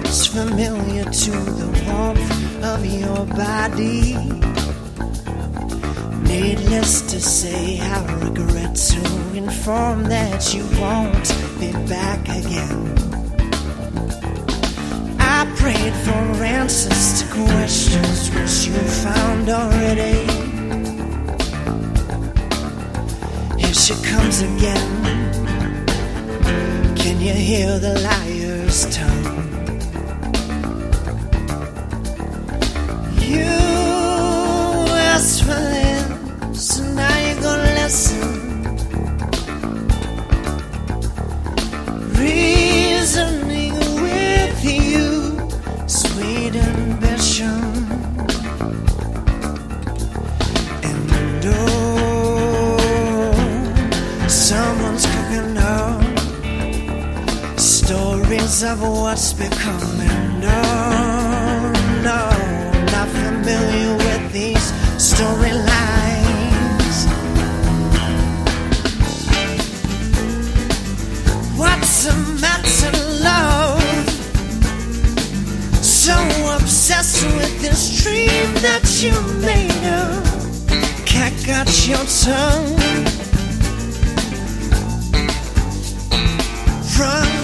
it's familiar to the warmth of your body. Needless to say, I regret to inform that you won't be back again. I prayed for answers to questions which you found already. Here she comes again. Can you hear the liar's tongue? You asked for this, so now you're gonna listen. Reasoning with you, sweet ambition. And someone's cooking up stories of what's becoming. No, not familiar with these storylines. What's the matter, love? So obsessed with this dream that you made up. Cat got your tongue. Run.